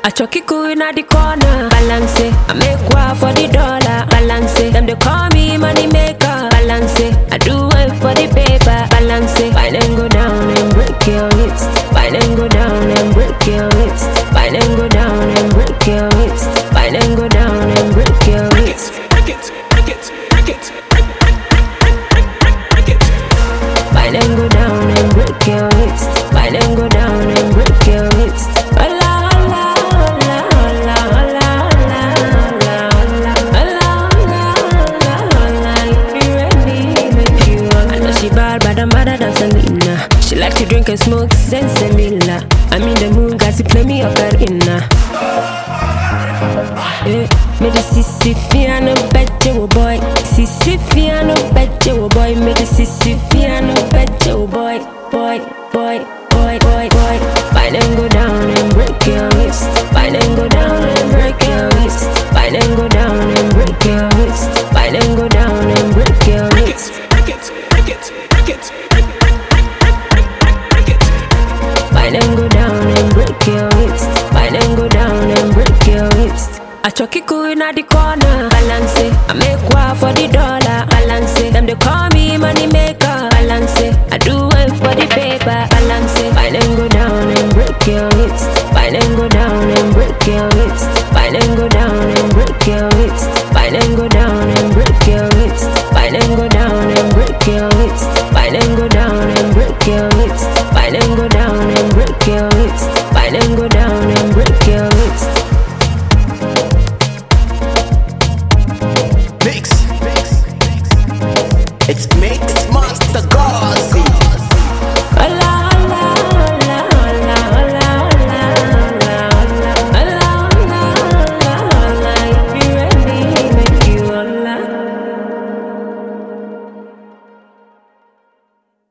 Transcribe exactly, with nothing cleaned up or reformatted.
I chuck it cool inna the corner. Balance it, I make war for the dollar. Balance it, them they call me money maker. Balance it, I do it for the paper. Balance it, wine and go down and break your wrist. Wine and go down and break your wrist. Wine and go down and break your wrist. Wine and go down and break your wrist. Break it, break it, break it, break it, break, break, break, break, break, break it. Wine and go down and break your wrist. Wine and go down and break your wrist. Hola, hola, hola, hola, hola, hola, hola, hola, hola, hola. If you ready, make you holla. I know she bad, but I'm better than Selena. She like to drink and smoke Sensimilla. I'm in the mood, guys, you play me ocarina. Yeah, me the sissy fiano betcha, oh boy. Sissy fiano betcha, oh boy. Me the sissy fiano betcha, oh boy, boy, boy, boy, boy, boy. Wine and go down and break your wrist. Wine and go down and break your wrist. Wine and go down and break your wrist. Wine and go down and break your wrist. Break it, break it, break it, break, break, break, break, break, break, break it. Wine and go down and break your wrist. Wine and go down and break your wrist. I chuck it cool inna the corner. Balance it, I make war for the dollar. Balance it, them they call me money maker. Balance it, I do it for the paper. Balance it, wine and go down and break your wrist. Wine and go down and break your wrist. Wine and go down and break your wrist. Wine and go down and break your wrist. Wine and go down and break your wrist. Wine and go down and break your wrist. Wine and go down and break your wrist. Wine and go down and break your wrist. Mix, mix, mix. It's Mix Master God.